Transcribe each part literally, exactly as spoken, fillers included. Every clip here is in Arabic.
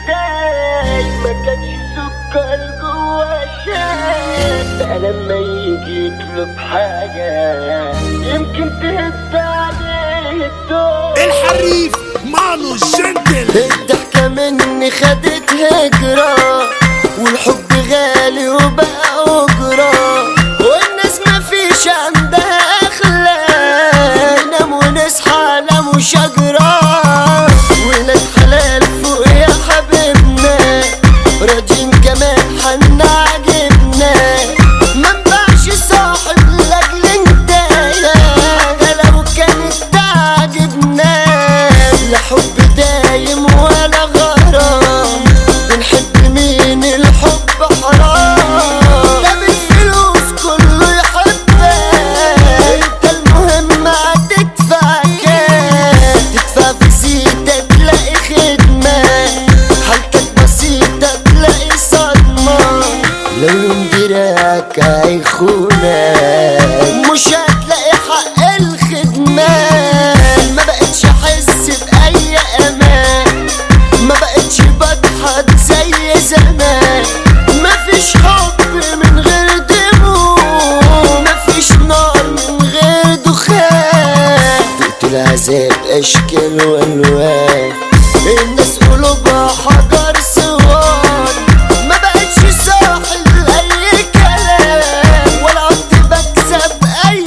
ازاي ما كانش سكر جوا الشاي بقى لما يجي يطلب حاجة يمكن تهد عليه الدور. الحريف مانو الجنتل. الضحكة مني خدت هجرة والحب غالي وبقى أجرة والناس مفيش عندها أخلاق نام ونصحى نام وشجرة ولاد حلال فوق يا حبيبنا راضيين كمان حنا عجبنا منبعش صاحب لأجل انت يا لو كانت تعجبنا لا حب دايم ولا غرام بنحب مين الحب حرام ده بالفلوس كله يحبك انت المهم هتدفع كام تدفع في زيتة تلاقي خدمة حالتك بسيطة تلاقي صدمة لو يوم دراك هيخونك مش هتلاقي حق الخدمة ما بقتش احس بأي امان ما بقتش بضحك زي زمان مفيش حب من غير دموع مفيش نار من غير دخان دقت العذاب اشكال والوان الناس قلوبها حجر سوار ما بقتش صاحب لاي كلام ولا عدت بكسب اي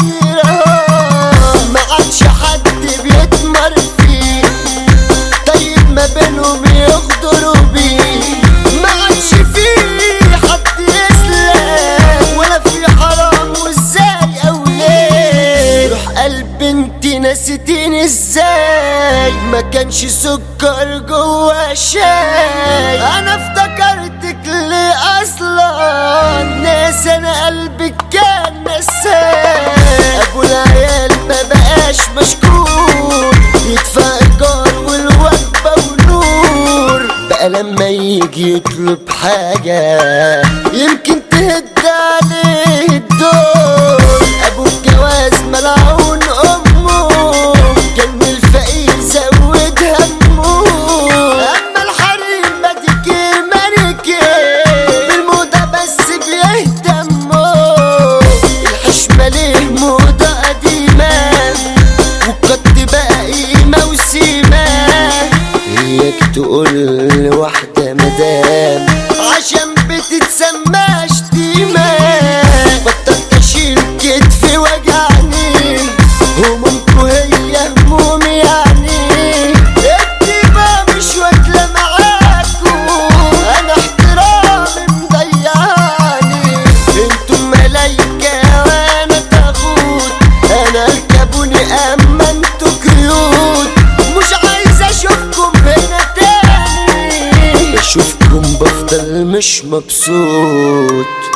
رهان ما عادش حد بيتمر فيه طيب ما بينهم يغدروا بيه ما عادش فيه حد يسلم ولا في حرام وازاي او ليه روح قلب انتي نسيتيني ازاي ما كانش سكر جوا شاي انا افتكرتك ليه اصلا ناس انا قلبك كان نساي ابو العيال ما بقاش مشكور يدفع ايجار والوجبه ونور بقى لما يجي يطلب حاجه يمكن تهد عليه الدور ابو الجواز ملعون امه كان الفقير زود همه اما الحريم بديكي ملكي بالموضة بس بيهتموا الحشمة ليه موضة قديمة والقد بقى قيمة وسيمة هيك تقول لواحدة مدام عشان بتتسمى شتيمة بطلت اشيل كتفي وجعني همومكوا هي همومي يعني الدماء مش واكلة معاكوا انا احترامي مضيعني انتم ملايكة وانا تاخوت انا اركبوني اما انتوا كيوت مش عايز اشوفكم هنا تاني بشوفكم بفضل مش مبسوط.